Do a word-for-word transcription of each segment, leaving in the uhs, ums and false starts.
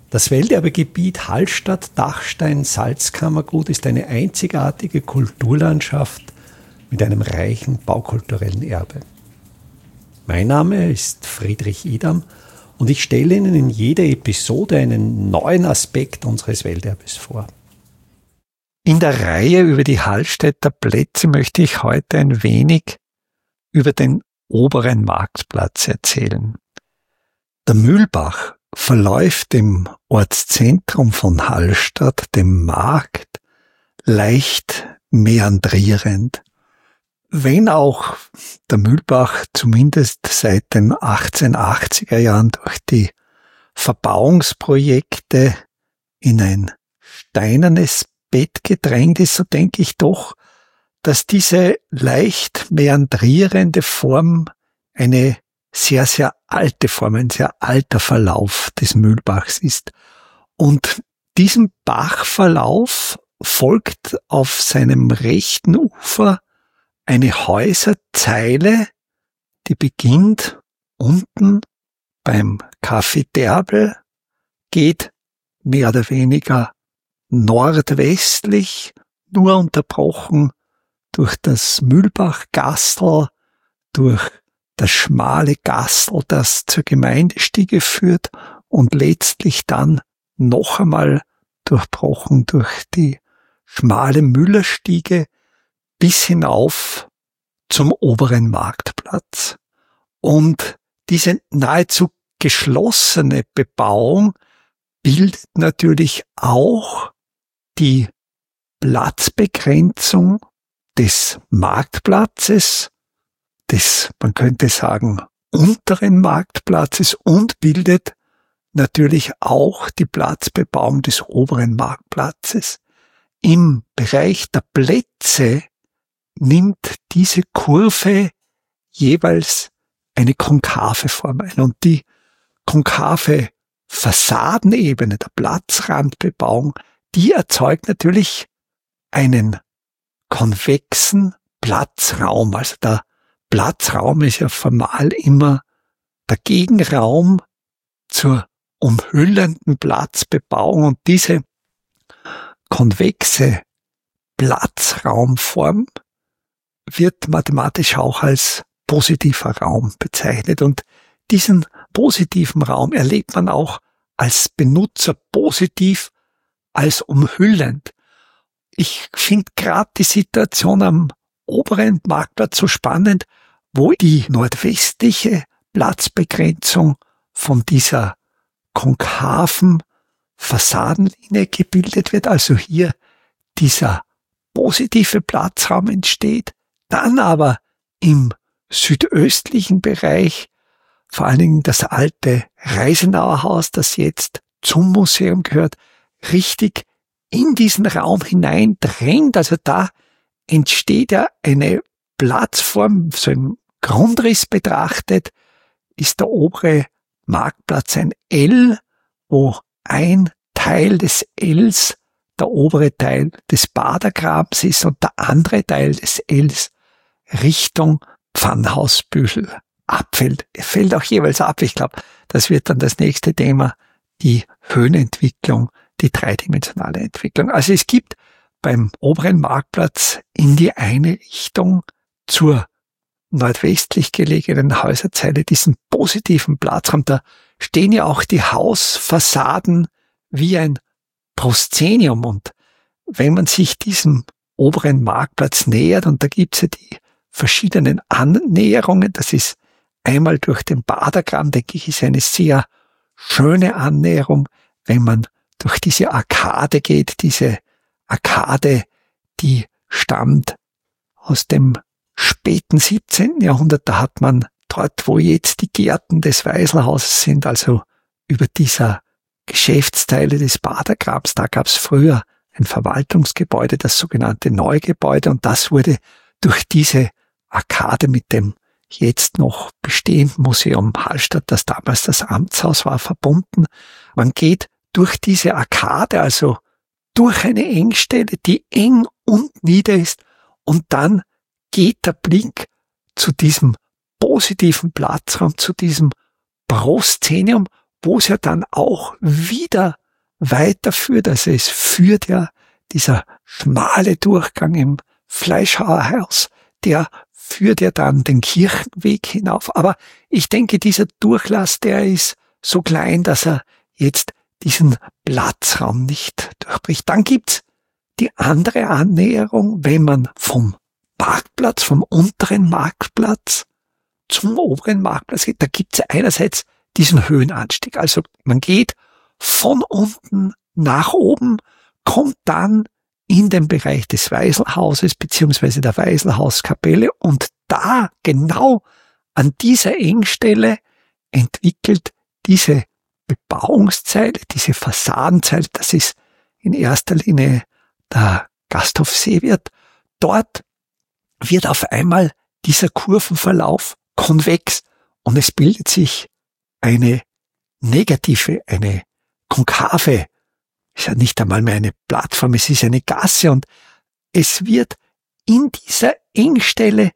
Das Welterbegebiet Hallstatt-Dachstein-Salzkammergut ist eine einzigartige Kulturlandschaft mit einem reichen baukulturellen Erbe. Mein Name ist Friedrich Idam und ich stelle Ihnen in jeder Episode einen neuen Aspekt unseres Welterbes vor. In der Reihe über die Hallstätter Plätze möchte ich heute ein wenig über den oberen Marktplatz erzählen. Der Mühlbach verläuft im Ortszentrum von Hallstatt, dem Markt, leicht meandrierend. Wenn auch der Mühlbach zumindest seit den achtzehnhundertachtziger Jahren durch die Verbauungsprojekte in ein steinernes Bett gedrängt ist, so denke ich doch, dass diese leicht meandrierende Form eine sehr, sehr alte Form, ein sehr alter Verlauf des Mühlbachs ist. Und diesem Bachverlauf folgt auf seinem rechten Ufer eine Häuserzeile, die beginnt unten beim Café Derbel, geht mehr oder weniger nordwestlich, nur unterbrochen durch das Mühlbachgastel, durch das schmale Gastel, das zur Gemeindestiege führt und letztlich dann noch einmal durchbrochen durch die schmale Müllerstiege bis hinauf zum oberen Marktplatz. Und diese nahezu geschlossene Bebauung bildet natürlich auch die Platzbegrenzung des Marktplatzes, des, man könnte sagen, unteren Marktplatzes und bildet natürlich auch die Platzbebauung des oberen Marktplatzes. Im Bereich der Plätze nimmt diese Kurve jeweils eine konkave Form ein und die konkave Fassadenebene der Platzrandbebauung, die erzeugt natürlich einen konvexen Platzraum. Also der Platzraum ist ja formal immer der Gegenraum zur umhüllenden Platzbebauung und diese konvexe Platzraumform wird mathematisch auch als positiver Raum bezeichnet und diesen positiven Raum erlebt man auch als Benutzer positiv, als umhüllend. Ich finde gerade die Situation am oberen Marktplatz so spannend, wo die nordwestliche Platzbegrenzung von dieser konkaven Fassadenlinie gebildet wird, also hier dieser positive Platzraum entsteht, dann aber im südöstlichen Bereich vor allen Dingen das alte Reisenauer Haus, das jetzt zum Museum gehört, richtig in diesen Raum hineindrängt. Also da entsteht ja eine Platzform, so im Grundriss betrachtet, ist der obere Marktplatz ein L, wo ein Teil des Ls der obere Teil des Badergrabens ist und der andere Teil des Ls Richtung Pfannhausbüchel abfällt. Er fällt auch jeweils ab. Ich glaube, das wird dann das nächste Thema, die Höhenentwicklung, die dreidimensionale Entwicklung. Also es gibt beim oberen Marktplatz in die eine Richtung zur nordwestlich gelegenen Häuserzeile diesen positiven Platzraum. Da stehen ja auch die Hausfassaden wie ein Proszenium. Und wenn man sich diesem oberen Marktplatz nähert, und da gibt's ja die verschiedenen Annäherungen, das ist einmal durch den Badergraben, denke ich, ist eine sehr schöne Annäherung, wenn man durch diese Arkade geht. Diese Arkade, die stammt aus dem späten siebzehnten Jahrhundert. Da hat man dort, wo jetzt die Gärten des Weiselhauses sind, also über dieser Geschäftsteile des Badergrabens, da gab es früher ein Verwaltungsgebäude, das sogenannte Neugebäude, und das wurde durch diese Arkade mit dem jetzt noch bestehenden Museum Hallstatt, das damals das Amtshaus war, verbunden. Man geht durch diese Arkade, also durch eine Engstelle, die eng und nieder ist, und dann geht der Blick zu diesem positiven Platzraum, zu diesem Proszenium, wo es ja dann auch wieder weiterführt. Also es führt ja dieser schmale Durchgang im Fleischhauerhaus, der führt ja dann den Kirchenweg hinauf. Aber ich denke, dieser Durchlass, der ist so klein, dass er jetzt diesen Platzraum nicht durchbricht. Dann gibt's die andere Annäherung, wenn man vom Marktplatz, vom unteren Marktplatz zum oberen Marktplatz geht. Da gibt's einerseits diesen Höhenanstieg. Also man geht von unten nach oben, kommt dann in den Bereich des Weiselhauses beziehungsweise der Weiselhauskapelle und da genau an dieser Engstelle entwickelt diese Bebauungszeile, diese Fassadenzeile, das ist in erster Linie der Gasthof Seewirt. Dort wird auf einmal dieser Kurvenverlauf konvex und es bildet sich eine negative, eine konkave, ist ja nicht einmal mehr eine Plattform, es ist eine Gasse und es wird in dieser Engstelle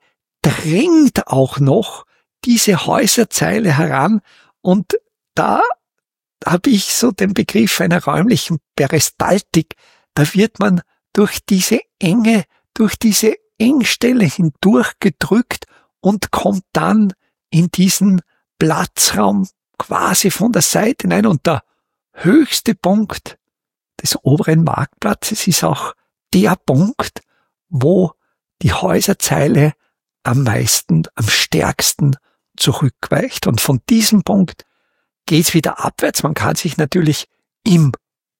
drängt auch noch diese Häuserzeile heran und da habe ich so den Begriff einer räumlichen Peristaltik. Da wird man durch diese Enge, durch diese Engstelle hindurch gedrückt und kommt dann in diesen Platzraum quasi von der Seite hinein. Und der höchste Punkt des oberen Marktplatzes ist auch der Punkt, wo die Häuserzeile am meisten, am stärksten zurückweicht. Und von diesem Punkt geht's wieder abwärts. Man kann sich natürlich im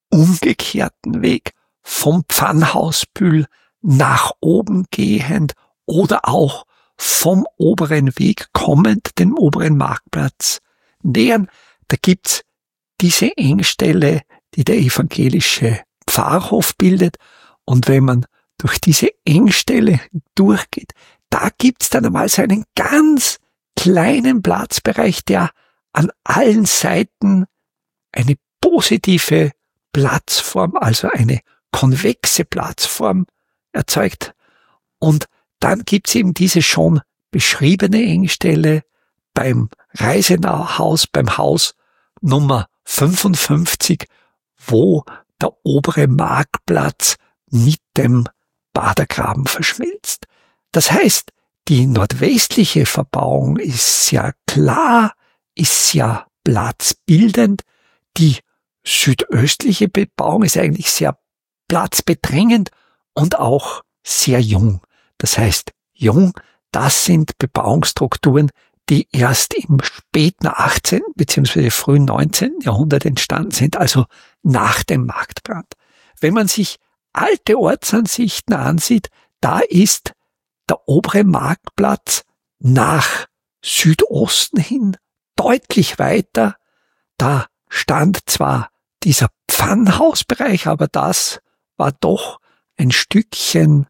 umgekehrten Weg vom Pfannhausbühl nach oben gehend oder auch vom oberen Weg kommend dem oberen Marktplatz nähern. Da gibt's diese Engstelle, die der evangelische Pfarrhof bildet. Und wenn man durch diese Engstelle durchgeht, da gibt's dann einmal so einen ganz kleinen Platzbereich, der an allen Seiten eine positive Platzform, also eine konvexe Platzform erzeugt. Und dann gibt's eben diese schon beschriebene Engstelle beim Reisenauhaus, beim Haus Nummer fünfundfünfzig, wo der obere Marktplatz mit dem Badergraben verschmilzt. Das heißt, die nordwestliche Verbauung ist sehr klar, ist sehr platzbildend. Die südöstliche Bebauung ist eigentlich sehr platzbedrängend und auch sehr jung. Das heißt, jung, das sind Bebauungsstrukturen, die erst im späten achtzehnten bzw. frühen neunzehnten Jahrhundert entstanden sind, also nach dem Marktbrand. Wenn man sich alte Ortsansichten ansieht, da ist der obere Marktplatz nach Südosten hin deutlich weiter. Da stand zwar dieser Pfannhausbereich, aber das war doch ein Stückchen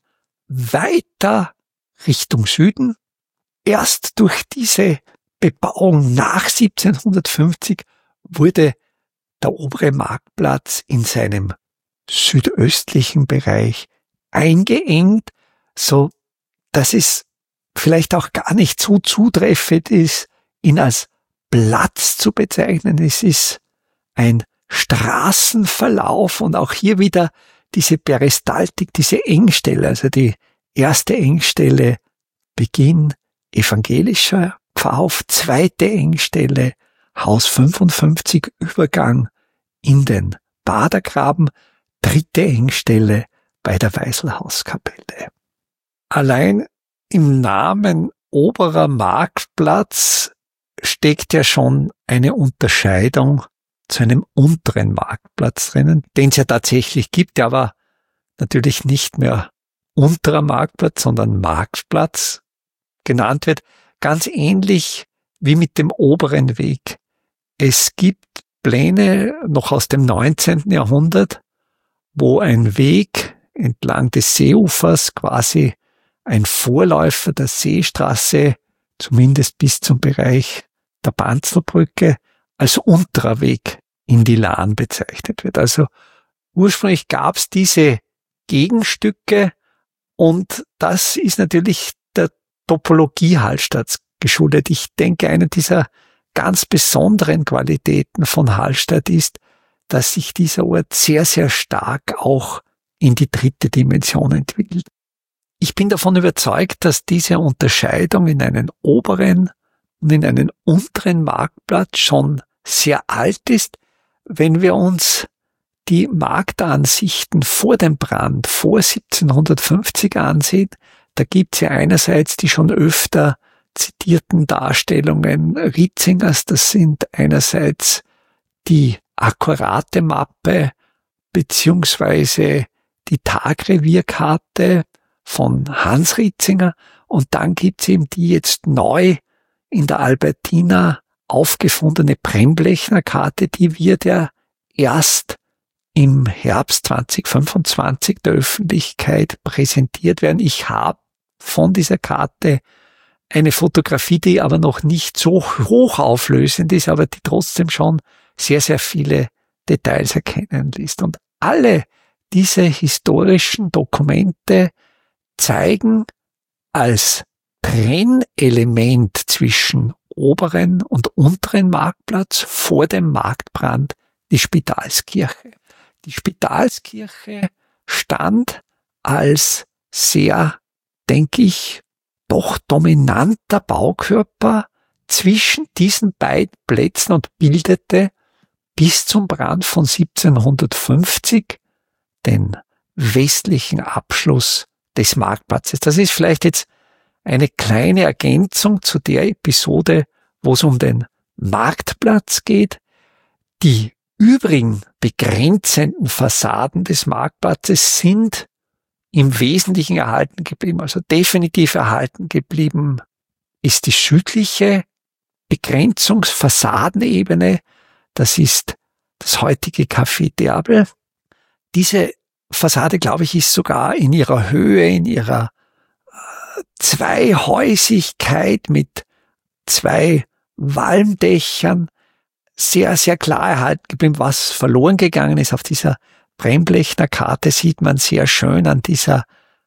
weiter Richtung Süden. Erst durch diese Bebauung nach siebzehnhundertfünfzig wurde der obere Marktplatz in seinem südöstlichen Bereich eingeengt, so dass es vielleicht auch gar nicht so zutreffend ist, ihn als Platz zu bezeichnen. Es ist ein Straßenverlauf und auch hier wieder diese Peristaltik, diese Engstelle, also die erste Engstelle Beginn evangelischer Pfarrhof, zweite Engstelle Haus fünfundfünfzig, Übergang in den Badergraben, dritte Engstelle bei der Weiselhauskapelle. Allein im Namen oberer Marktplatz steckt ja schon eine Unterscheidung zu einem unteren Marktplatz drinnen, den es ja tatsächlich gibt, der aber natürlich nicht mehr unterer Marktplatz, sondern Marktplatz genannt wird, ganz ähnlich wie mit dem oberen Weg. Es gibt Pläne noch aus dem neunzehnten Jahrhundert, wo ein Weg entlang des Seeufers, quasi ein Vorläufer der Seestraße, zumindest bis zum Bereich der Banzelbrücke, als unterer Weg in die Lahn bezeichnet wird. Also ursprünglich gab es diese Gegenstücke und das ist natürlich der Topologie Hallstatts geschuldet. Ich denke, eine dieser ganz besonderen Qualitäten von Hallstatt ist, dass sich dieser Ort sehr, sehr stark auch in die dritte Dimension entwickelt. Ich bin davon überzeugt, dass diese Unterscheidung in einen oberen und in einen unteren Marktplatz schon sehr alt ist. Wenn wir uns die Marktansichten vor dem Brand, vor siebzehnhundertfünfzig ansehen, da gibt es ja einerseits die schon öfter zitierten Darstellungen Ritzingers, das sind einerseits die akkurate Mappe beziehungsweise die Tagrevierkarte von Hans Ritzinger und dann gibt's eben die jetzt neu in der Albertina aufgefundene Bremblechner Karte, die wird ja erst im Herbst zweitausendfünfundzwanzig der Öffentlichkeit präsentiert werden. Ich habe von dieser Karte eine Fotografie, die aber noch nicht so hochauflösend ist, aber die trotzdem schon sehr, sehr viele Details erkennen lässt. Und alle diese historischen Dokumente zeigen als Trennelement zwischen oberen und unteren Marktplatz vor dem Marktbrand die Spitalskirche. Die Spitalskirche stand als sehr, denke ich, doch dominanter Baukörper zwischen diesen beiden Plätzen und bildete bis zum Brand von siebzehnhundertfünfzig den westlichen Abschluss des Marktplatzes. Das ist vielleicht jetzt eine kleine Ergänzung zu der Episode, wo es um den Marktplatz geht. Die übrigen begrenzenden Fassaden des Marktplatzes sind im Wesentlichen erhalten geblieben, also definitiv erhalten geblieben ist die südliche Begrenzungsfassadenebene, das ist das heutige Café Derbel. Diese Fassade, glaube ich, ist sogar in ihrer Höhe, in ihrer äh, Zweihäusigkeit mit zwei Walmdächern sehr, sehr klar erhalten geblieben. Was verloren gegangen ist auf dieser Bremblechner Karte, sieht man sehr schön an dieser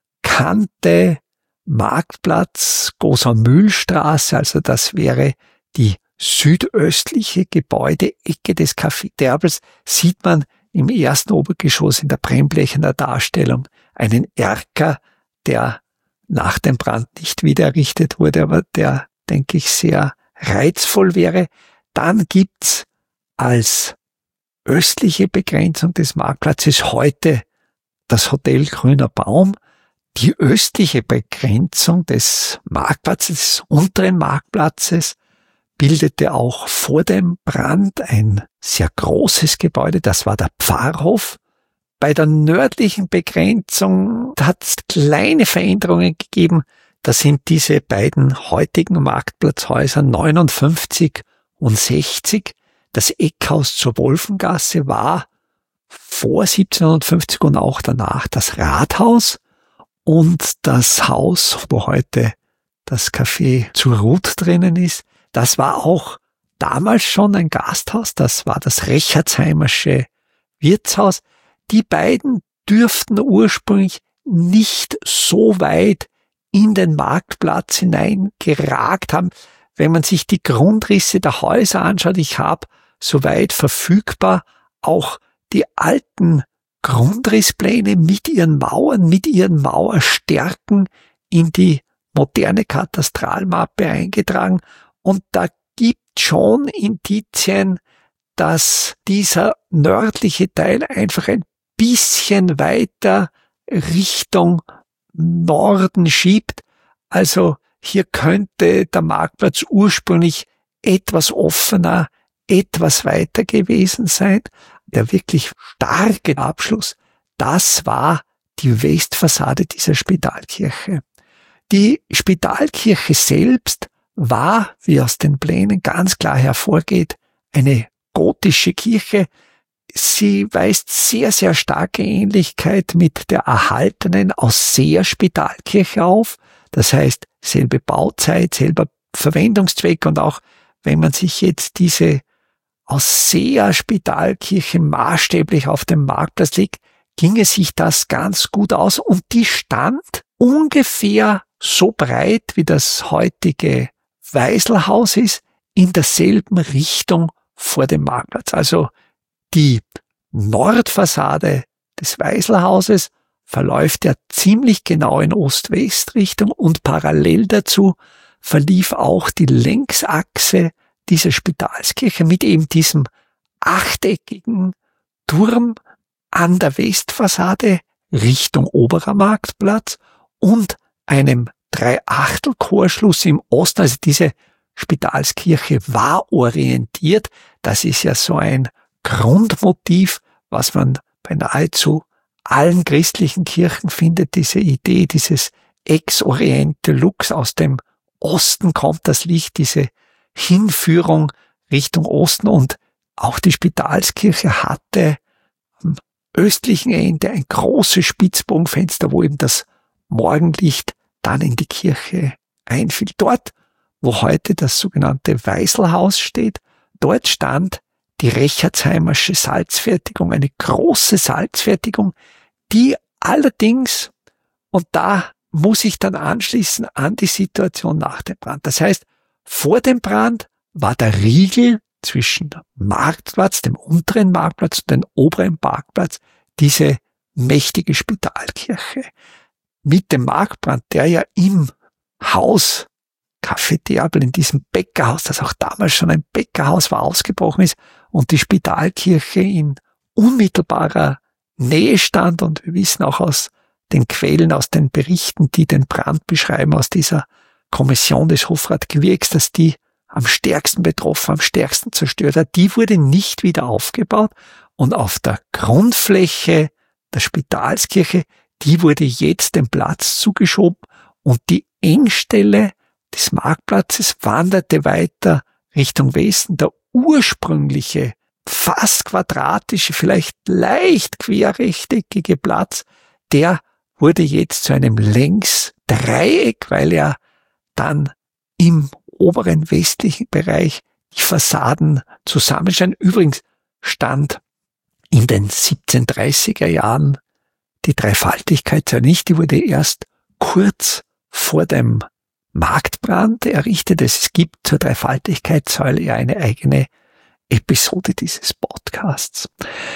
Kante Marktplatz, Großer Mühlstraße, also das wäre die südöstliche Gebäudeecke des Café Derbels, sieht man im ersten Obergeschoss in der Bremblechener Darstellung einen Erker, der nach dem Brand nicht wieder errichtet wurde, aber der, denke ich, sehr reizvoll wäre. Dann gibt's als östliche Begrenzung des Marktplatzes heute das Hotel Grüner Baum. Die östliche Begrenzung des Marktplatzes, des unteren Marktplatzes, bildete auch vor dem Brand ein sehr großes Gebäude, das war der Pfarrhof. Bei der nördlichen Begrenzung hat es kleine Veränderungen gegeben. Da sind diese beiden heutigen Marktplatzhäuser neunundfünfzig und sechzig. Das Eckhaus zur Wolfengasse war vor siebzehnhundertfünfzig und auch danach das Rathaus und das Haus, wo heute das Café zur Ruth drinnen ist. Das war auch damals schon ein Gasthaus, das war das Rechertsheimersche Wirtshaus. Die beiden dürften ursprünglich nicht so weit in den Marktplatz hineingeragt haben. Wenn man sich die Grundrisse der Häuser anschaut, ich habe soweit verfügbar auch die alten Grundrisspläne mit ihren Mauern, mit ihren Mauerstärken in die moderne Katastralmappe eingetragen. Und da gibt schon Indizien, dass dieser nördliche Teil einfach ein bisschen weiter Richtung Norden schiebt. Also hier könnte der Marktplatz ursprünglich etwas offener, etwas weiter gewesen sein. Der wirklich starke Abschluss, das war die Westfassade dieser Spitalkirche. Die Spitalkirche selbst war, wie aus den Plänen ganz klar hervorgeht, eine gotische Kirche. Sie weist sehr, sehr starke Ähnlichkeit mit der erhaltenen Ausseer Spitalkirche auf. Das heißt, selbe Bauzeit, selber Verwendungszweck und auch wenn man sich jetzt diese Ausseer Spitalkirche maßstäblich auf dem Marktplatz legt, ginge sich das ganz gut aus und die stand ungefähr so breit wie das heutige Weiselhaus ist, in derselben Richtung vor dem Marktplatz. Also die Nordfassade des Weislhauses verläuft ja ziemlich genau in Ost-West-Richtung und parallel dazu verlief auch die Längsachse dieser Spitalskirche mit eben diesem achteckigen Turm an der Westfassade Richtung Oberer Marktplatz und einem Dreiachtelchorschluss im Osten. Also diese Spitalskirche war orientiert. Das ist ja so ein Grundmotiv, was man bei nahezu allen christlichen Kirchen findet, diese Idee, dieses Ex Oriente Lux, aus dem Osten kommt das Licht, diese Hinführung Richtung Osten, und auch die Spitalskirche hatte am östlichen Ende ein großes Spitzbogenfenster, wo eben das Morgenlicht dann in die Kirche einfiel. Dort, wo heute das sogenannte Weislhaus steht, dort stand die Rechertsheimersche Salzfertigung, eine große Salzfertigung, die allerdings, und da muss ich dann anschließen an die Situation nach dem Brand. Das heißt, vor dem Brand war der Riegel zwischen dem Marktplatz, dem unteren Marktplatz und dem oberen Marktplatz, diese mächtige Spitalkirche. Mit dem Marktbrand, der ja im Haus Café Derbel, in diesem Bäckerhaus, das auch damals schon ein Bäckerhaus war, ausgebrochen ist und die Spitalkirche in unmittelbarer Nähe stand, und wir wissen auch aus den Quellen, aus den Berichten, die den Brand beschreiben, aus dieser Kommission des Hofrat Gwirks, dass die am stärksten betroffen, am stärksten zerstört hat, die wurde nicht wieder aufgebaut, und auf der Grundfläche der Spitalskirche, die wurde jetzt dem Platz zugeschoben, und die Engstelle des Marktplatzes wanderte weiter Richtung Westen. Der ursprüngliche, fast quadratische, vielleicht leicht querrechteckige Platz, der wurde jetzt zu einem Längsdreieck, weil er dann im oberen westlichen Bereich die Fassaden zusammenstanden. Übrigens stand in den siebzehnhundertdreißiger Jahren die Dreifaltigkeit zwar nicht, die wurde erst kurz vor dem Marktbrand errichtet. Es gibt zur Dreifaltigkeitssäule ja eine eigene Episode dieses Podcasts.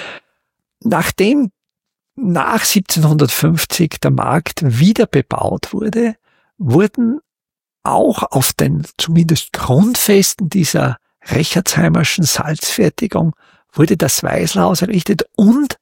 Nachdem nach siebzehnhundertfünfzig der Markt wieder bebaut wurde, wurden auch auf den zumindest Grundfesten dieser Rechertsheimerschen Salzfertigung wurde das Weislhaus errichtet, und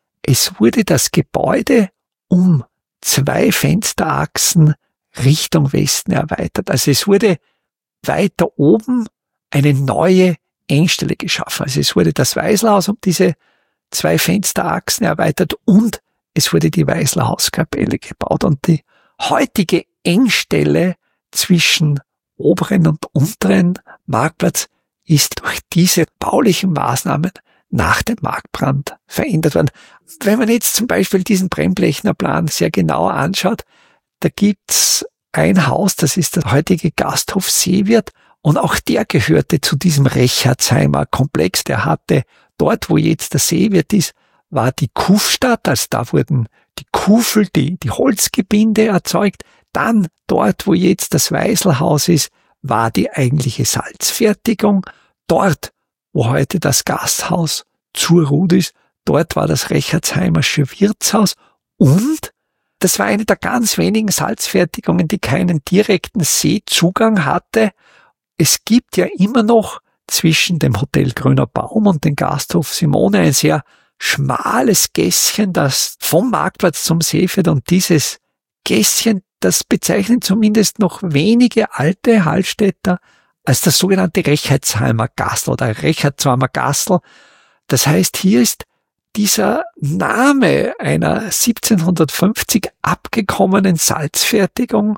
es wurde das Gebäude um zwei Fensterachsen Richtung Westen erweitert. Also es wurde weiter oben eine neue Engstelle geschaffen. Also es wurde das Weislhaus um diese zwei Fensterachsen erweitert, und es wurde die Weislhauskapelle gebaut. Und die heutige Engstelle zwischen oberen und unteren Marktplatz ist durch diese baulichen Maßnahmen nach dem Marktbrand verändert worden. Wenn man jetzt zum Beispiel diesen Bremblechner Plan sehr genau anschaut, da gibt's ein Haus, das ist der heutige Gasthof Seewirt, und auch der gehörte zu diesem Rechertsheimer Komplex. Der hatte dort, wo jetzt der Seewirt ist, war die Kuhstadt, also da wurden die Kuhfel, die, die Holzgebinde erzeugt. Dann dort, wo jetzt das Weislhaus ist, war die eigentliche Salzfertigung. Dort, wo heute das Gasthaus zur Ruht ist, dort war das Rechertsheimersche Wirtshaus, und das war eine der ganz wenigen Salzfertigungen, die keinen direkten Seezugang hatte. Es gibt ja immer noch zwischen dem Hotel Grüner Baum und dem Gasthof Simone ein sehr schmales Gässchen, das vom Marktplatz zum See führt, und dieses Gässchen, das bezeichnen zumindest noch wenige alte Hallstätter als das sogenannte Rechertsheimer Gastl oder Rechertsheimer Gastl. Das heißt, hier ist dieser Name einer siebzehnhundertfünfzig abgekommenen Salzfertigung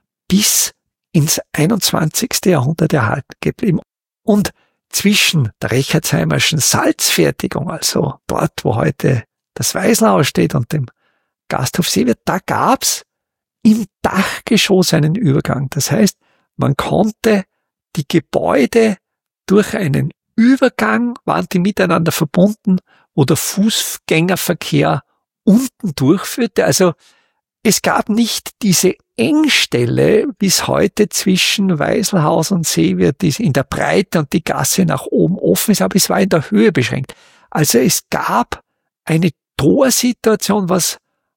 bis ins einundzwanzigste Jahrhundert erhalten geblieben. Und zwischen der Rechertsheimerschen Salzfertigung, also dort, wo heute das Weislhaus steht, und dem Gasthof Seewirt, da gab's im Dachgeschoss einen Übergang. Das heißt, man konnte die Gebäude durch einen Übergang, waren die miteinander verbunden, wo der Fußgängerverkehr unten durchführte. Also es gab nicht diese Engstelle bis heute zwischen Weislhaus und Seewirt, die in der Breite und die Gasse nach oben offen ist, aber es war in der Höhe beschränkt. Also es gab eine Torsituation, was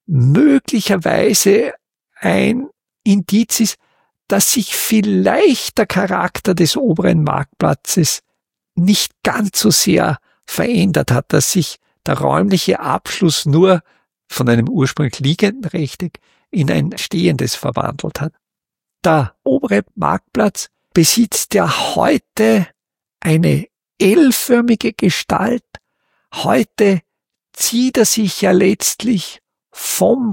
möglicherweise ein Indiz ist, dass sich vielleicht der Charakter des oberen Marktplatzes nicht ganz so sehr verändert hat, dass sich der räumliche Abschluss nur von einem ursprünglich liegenden Rechteck in ein stehendes verwandelt hat. Der obere Marktplatz besitzt ja heute eine L-förmige Gestalt. Heute zieht er sich ja letztlich vom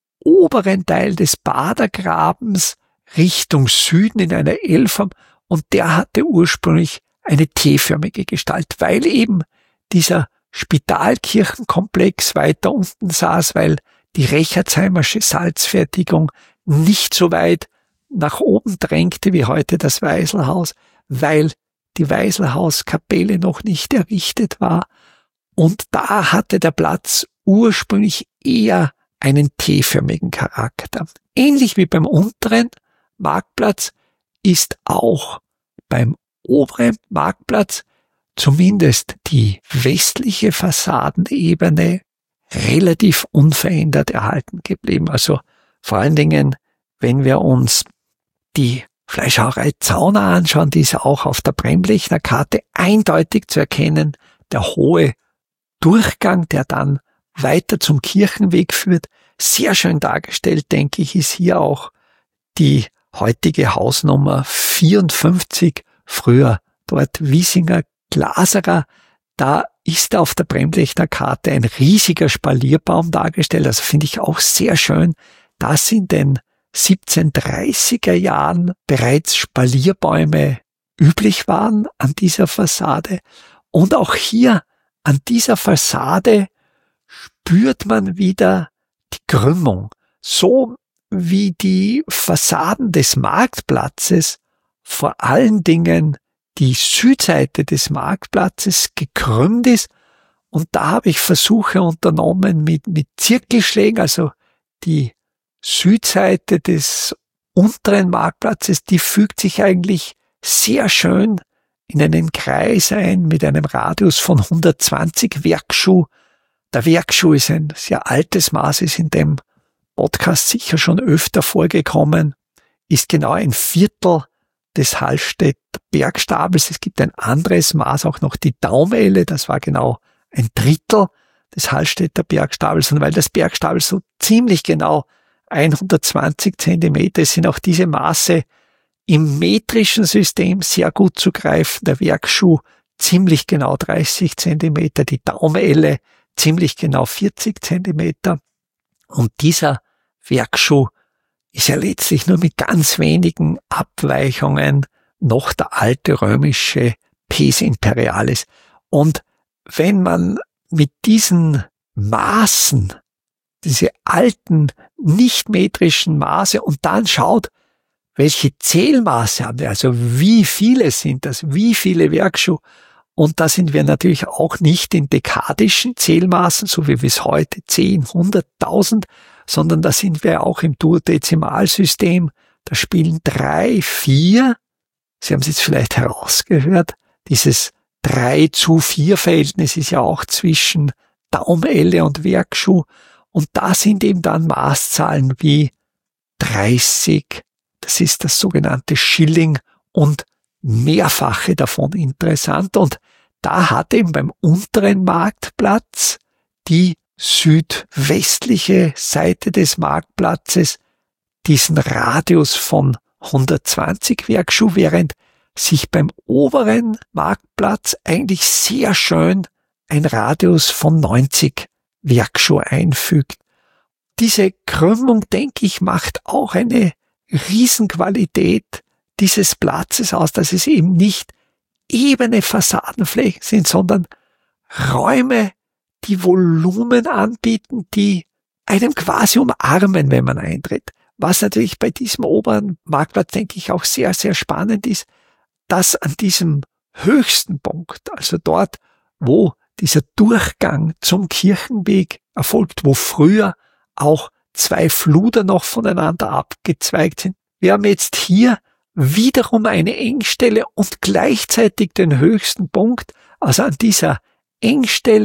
oberen Teil des Badergrabens Richtung Süden in einer L-Form, und der hatte ursprünglich eine T-förmige Gestalt, weil eben dieser Spitalkirchenkomplex weiter unten saß, weil die Rechertsheimersche Salzfertigung nicht so weit nach oben drängte wie heute das Weiselhaus, weil die Weiselhauskapelle noch nicht errichtet war, und da hatte der Platz ursprünglich eher einen T-förmigen Charakter. Ähnlich wie beim unteren Marktplatz ist auch beim oberen Marktplatz zumindest die westliche Fassadenebene relativ unverändert erhalten geblieben. Also vor allen Dingen, wenn wir uns die Fleischhauerei Zauner anschauen, die ist auch auf der Bremlechner Karte eindeutig zu erkennen. Der hohe Durchgang, der dann weiter zum Kirchenweg führt, sehr schön dargestellt, denke ich, ist hier auch die heutige Hausnummer vierundfünfzig, früher dort Wiesinger Glaserer. Da ist auf der Bremlechner Karte ein riesiger Spalierbaum dargestellt, also finde ich auch sehr schön, dass in den siebzehnhundertdreißiger Jahren bereits Spalierbäume üblich waren an dieser Fassade. Und auch hier an dieser Fassade spürt man wieder die Krümmung. So wie die Fassaden des Marktplatzes, vor allen Dingen die Südseite des Marktplatzes gekrümmt ist. Und da habe ich Versuche unternommen mit, mit Zirkelschlägen, also die Südseite des unteren Marktplatzes, die fügt sich eigentlich sehr schön in einen Kreis ein mit einem Radius von hundertzwanzig Werkschuh. Der Werkschuh ist ein sehr altes Maß, ist in dem Podcast sicher schon öfter vorgekommen, ist genau ein Viertel des Hallstätter Bergstabels. Es gibt ein anderes Maß, auch noch die Daumelle, das war genau ein Drittel des Hallstätter Bergstabels. Und weil das Bergstabel so ziemlich genau hundertzwanzig Zentimeter ist, sind auch diese Maße im metrischen System sehr gut zu greifen. Der Werkschuh ziemlich genau dreißig Zentimeter, die Daumelle ziemlich genau vierzig Zentimeter. Und dieser Werkschuh ist ja letztlich nur mit ganz wenigen Abweichungen noch der alte römische Pes Imperialis. Und wenn man mit diesen Maßen, diese alten nicht-metrischen Maße, und dann schaut, welche Zählmaße haben wir, also wie viele sind das, wie viele Werkschuh, und da sind wir natürlich auch nicht in dekadischen Zählmaßen, so wie wir es heute zehn, hundert, tausend, sondern da sind wir auch im Duodezimalsystem, da spielen drei, vier, Sie haben es jetzt vielleicht herausgehört, dieses drei zu vier Verhältnis ist ja auch zwischen Daumelle und Werkschuh, und da sind eben dann Maßzahlen wie dreißig, das ist das sogenannte Schilling, und mehrfache davon interessant. Und da hat eben beim unteren Marktplatz die südwestliche Seite des Marktplatzes diesen Radius von hundertzwanzig Werkschuh, während sich beim oberen Marktplatz eigentlich sehr schön ein Radius von neunzig Werkschuh einfügt. Diese Krümmung, denke ich, macht auch eine Riesenqualität dieses Platzes aus, dass es eben nicht ebene Fassadenflächen sind, sondern Räume, die Volumen anbieten, die einem quasi umarmen, wenn man eintritt. Was natürlich bei diesem oberen Marktplatz, denke ich, auch sehr, sehr spannend ist, dass an diesem höchsten Punkt, also dort, wo dieser Durchgang zum Kirchenweg erfolgt, wo früher auch zwei Fluder noch voneinander abgezweigt sind. Wir haben jetzt hier wiederum eine Engstelle und gleichzeitig den höchsten Punkt. Also an dieser Engstelle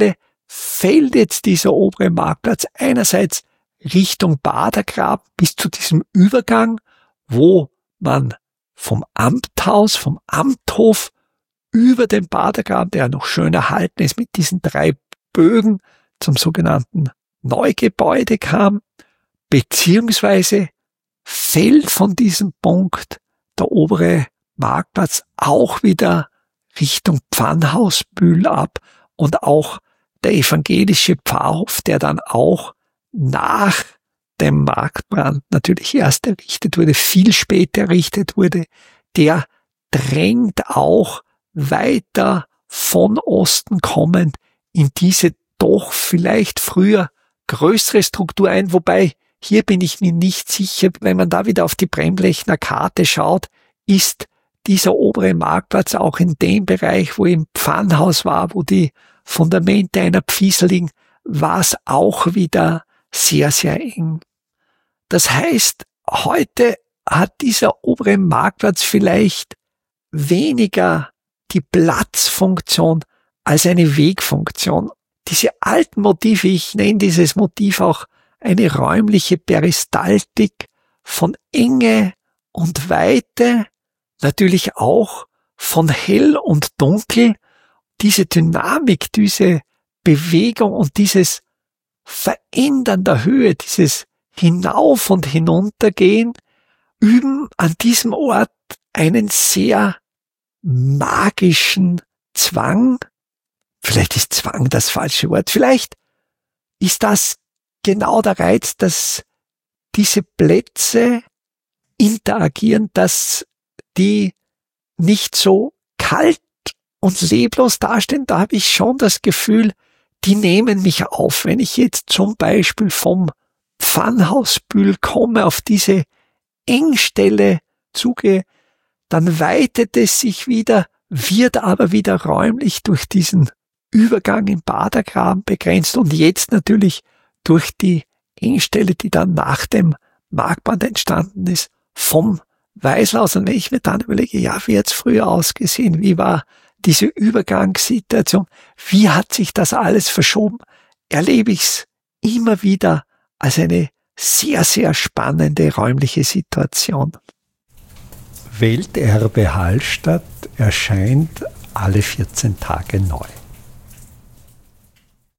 fällt jetzt dieser obere Marktplatz einerseits Richtung Badergraben bis zu diesem Übergang, wo man vom Amthaus, vom Amthof über den Badergraben, der noch schön erhalten ist, mit diesen drei Bögen zum sogenannten Neugebäude kam, beziehungsweise fällt von diesem Punkt der obere Marktplatz auch wieder Richtung Pfannhausbühl ab und auch der evangelische Pfarrhof, der dann auch nach dem Marktbrand natürlich erst errichtet wurde, viel später errichtet wurde, der drängt auch weiter von Osten kommend in diese doch vielleicht früher größere Struktur ein, wobei hier bin ich mir nicht sicher, wenn man da wieder auf die Bremlechner Karte schaut, ist dieser obere Marktplatz auch in dem Bereich, wo im Pfannhaus war, wo die Fundamente einer Pfiesel liegen, war es auch wieder sehr, sehr eng. Das heißt, heute hat dieser obere Marktplatz vielleicht weniger die Platzfunktion als eine Wegfunktion. Diese alten Motive, ich nenne dieses Motiv auch eine räumliche Peristaltik von Enge und Weite, natürlich auch von Hell und Dunkel, diese Dynamik, diese Bewegung und dieses Verändern der Höhe, dieses Hinauf- und Hinuntergehen, üben an diesem Ort einen sehr magischen Zwang. Vielleicht ist Zwang das falsche Wort. Vielleicht ist das genau der Reiz, dass diese Plätze interagieren, dass die nicht so kalt und leblos dastehen. Da habe ich schon das Gefühl, die nehmen mich auf. Wenn ich jetzt zum Beispiel vom Pfannhausbühl komme, auf diese Engstelle zugehe, dann weitet es sich wieder, wird aber wieder räumlich durch diesen Übergang im Badergraben begrenzt und jetzt natürlich durch die Engstelle, die dann nach dem Marktbrand entstanden ist, vom Weißlaus. Und wenn ich mir dann überlege, ja, wie hat es früher ausgesehen, wie war diese Übergangssituation, wie hat sich das alles verschoben, erlebe ich es immer wieder als eine sehr, sehr spannende räumliche Situation. Welterbe Hallstatt erscheint alle vierzehn Tage neu.